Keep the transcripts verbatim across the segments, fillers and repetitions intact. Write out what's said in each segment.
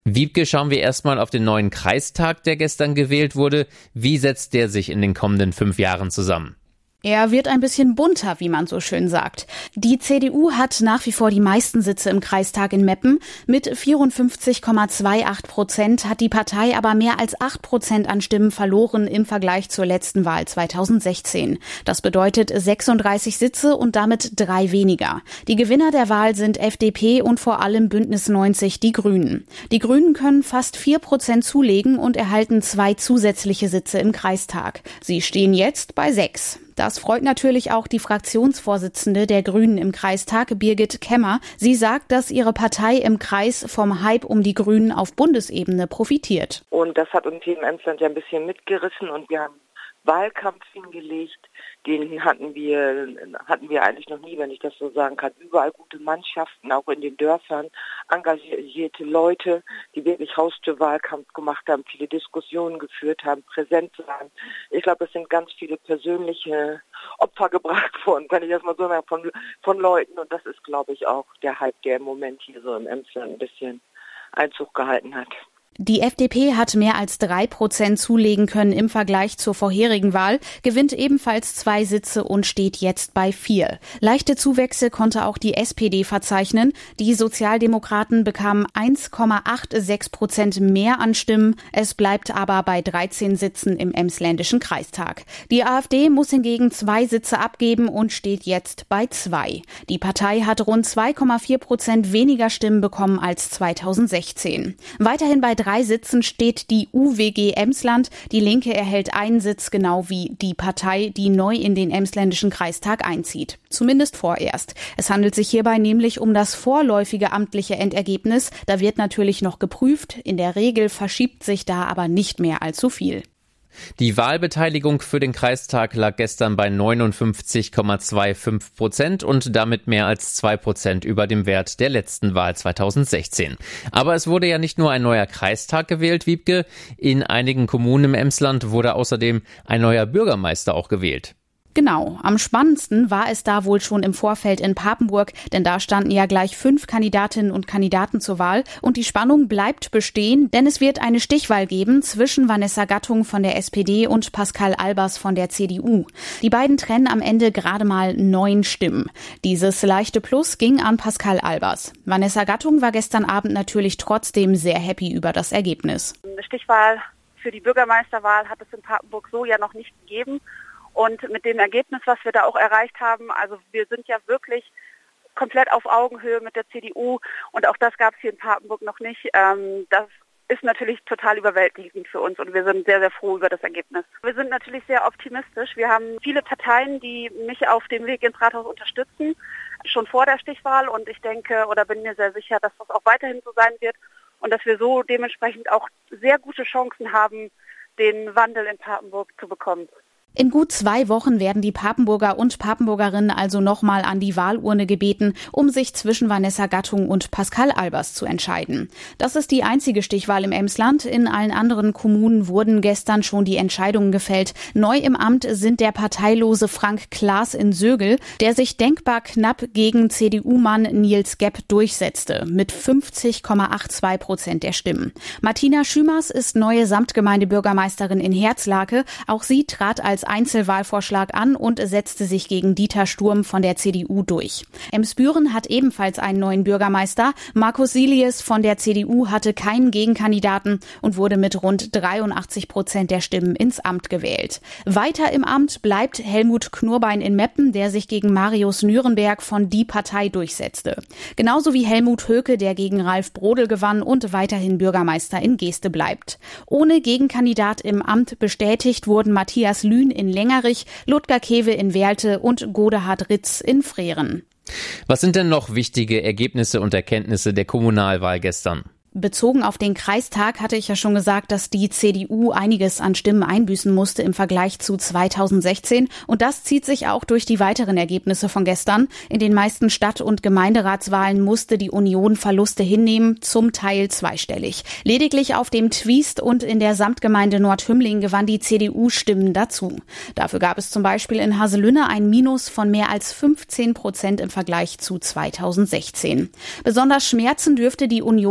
Wiebke, schauen wir erstmal auf den neuen Kreistag, der gestern gewählt wurde. Wie setzt der sich in den kommenden fünf Jahren zusammen? Er wird ein bisschen bunter, wie man so schön sagt. Die C D U hat nach wie vor die meisten Sitze im Kreistag in Meppen. Mit vierundfünfzig Komma achtundzwanzig Prozent hat die Partei aber mehr als acht Prozent an Stimmen verloren im Vergleich zur letzten Wahl zweitausendsechzehn. Das bedeutet sechsunddreißig Sitze und damit drei weniger. Die Gewinner der Wahl sind F D P und vor allem Bündnis neunzig, die Grünen. Die Grünen können fast vier Prozent zulegen und erhalten zwei zusätzliche Sitze im Kreistag. Sie stehen jetzt bei sechs. Das freut natürlich auch die Fraktionsvorsitzende der Grünen im Kreistag, Birgit Kemmer. Sie sagt, dass ihre Partei im Kreis vom Hype um die Grünen auf Bundesebene profitiert. Und das hat uns hier im Emsland ja ein bisschen mitgerissen und wir haben Wahlkampf hingelegt. Den hatten wir, hatten wir eigentlich noch nie, wenn ich das so sagen kann. Überall gute Mannschaften, auch in den Dörfern, engagierte Leute, die wirklich Haustürwahlkampf gemacht haben, viele Diskussionen geführt haben, präsent waren. Ich glaube, es sind ganz viele persönliche Opfer gebracht worden, kann ich das mal so sagen, von, von Leuten. Und das ist, glaube ich, auch der Hype, der im Moment hier so im Emsland ein bisschen Einzug gehalten hat. Die F D P hat mehr als drei Prozent zulegen können im Vergleich zur vorherigen Wahl, gewinnt ebenfalls zwei Sitze und steht jetzt bei vier. Leichte Zuwächse konnte auch die S P D verzeichnen. Die Sozialdemokraten bekamen eins Komma sechsundachtzig Prozent mehr an Stimmen. Es bleibt aber bei dreizehn Sitzen im Emsländischen Kreistag. Die AfD muss hingegen zwei Sitze abgeben und steht jetzt bei zwei. Die Partei hat rund zwei Komma vier Prozent weniger Stimmen bekommen als zweitausendsechzehn. Weiterhin bei drei Sitzen steht die U W G Emsland. Die Linke erhält einen Sitz, genau wie die Partei, die neu in den Emsländischen Kreistag einzieht. Zumindest vorerst. Es handelt sich hierbei nämlich um das vorläufige amtliche Endergebnis. Da wird natürlich noch geprüft. In der Regel verschiebt sich da aber nicht mehr allzu viel. Die Wahlbeteiligung für den Kreistag lag gestern bei neunundfünfzig Komma fünfundzwanzig Prozent und damit mehr als zwei Prozent über dem Wert der letzten Wahl zweitausendsechzehn. Aber es wurde ja nicht nur ein neuer Kreistag gewählt, Wiebke. In einigen Kommunen im Emsland wurde außerdem ein neuer Bürgermeister auch gewählt. Genau, am spannendsten war es da wohl schon im Vorfeld in Papenburg, denn da standen ja gleich fünf Kandidatinnen und Kandidaten zur Wahl und die Spannung bleibt bestehen, denn es wird eine Stichwahl geben zwischen Vanessa Gattung von der S P D und Pascal Albers von der C D U. Die beiden trennen am Ende gerade mal neun Stimmen. Dieses leichte Plus ging an Pascal Albers. Vanessa Gattung war gestern Abend natürlich trotzdem sehr happy über das Ergebnis. Eine Stichwahl für die Bürgermeisterwahl hat es in Papenburg so ja noch nicht gegeben. Und mit dem Ergebnis, was wir da auch erreicht haben, also wir sind ja wirklich komplett auf Augenhöhe mit der C D U und auch das gab es hier in Papenburg noch nicht. Ähm, das ist natürlich total überwältigend für uns und wir sind sehr, sehr froh über das Ergebnis. Wir sind natürlich sehr optimistisch. Wir haben viele Parteien, die mich auf dem Weg ins Rathaus unterstützen, schon vor der Stichwahl und ich denke oder bin mir sehr sicher, dass das auch weiterhin so sein wird und dass wir so dementsprechend auch sehr gute Chancen haben, den Wandel in Papenburg zu bekommen. In gut zwei Wochen werden die Papenburger und Papenburgerinnen also nochmal an die Wahlurne gebeten, um sich zwischen Vanessa Gattung und Pascal Albers zu entscheiden. Das ist die einzige Stichwahl im Emsland. In allen anderen Kommunen wurden gestern schon die Entscheidungen gefällt. Neu im Amt sind der parteilose Frank Klaas in Sögel, der sich denkbar knapp gegen C D U-Mann Nils Gepp durchsetzte, mit fünfzig Komma zweiundachtzig Prozent der Stimmen. Martina Schümers ist neue Samtgemeindebürgermeisterin in Herzlake. Auch sie trat als Einzelwahlvorschlag an und setzte sich gegen Dieter Sturm von der C D U durch. Emsbüren hat ebenfalls einen neuen Bürgermeister. Markus Silius von der C D U hatte keinen Gegenkandidaten und wurde mit rund dreiundachtzig Prozent der Stimmen ins Amt gewählt. Weiter im Amt bleibt Helmut Knurbein in Meppen, der sich gegen Marius Nürenberg von Die Partei durchsetzte. Genauso wie Helmut Höke, der gegen Ralf Brodel gewann und weiterhin Bürgermeister in Geeste bleibt. Ohne Gegenkandidat im Amt bestätigt wurden Matthias Lühn in Lengerich, Ludger Kewe in Werlte und Godehard Ritz in Freren. Was sind denn noch wichtige Ergebnisse und Erkenntnisse der Kommunalwahl gestern? Bezogen auf den Kreistag hatte ich ja schon gesagt, dass die C D U einiges an Stimmen einbüßen musste im Vergleich zu zweitausendsechzehn. Und das zieht sich auch durch die weiteren Ergebnisse von gestern. In den meisten Stadt- und Gemeinderatswahlen musste die Union Verluste hinnehmen, zum Teil zweistellig. Lediglich auf dem Twiest und in der Samtgemeinde Nordhümmling gewann die C D U Stimmen dazu. Dafür gab es zum Beispiel in Haselünne ein Minus von mehr als fünfzehn Prozent im Vergleich zu zweitausendsechzehn. Besonders schmerzen dürfte die Union das Ergebnis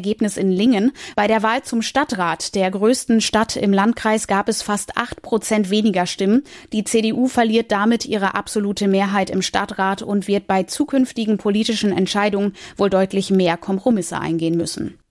Ergebnis in Lingen. Bei der Wahl zum Stadtrat, der größten Stadt im Landkreis, gab es fast acht Prozent weniger Stimmen. Die C D U verliert damit ihre absolute Mehrheit im Stadtrat und wird bei zukünftigen politischen Entscheidungen wohl deutlich mehr Kompromisse eingehen müssen.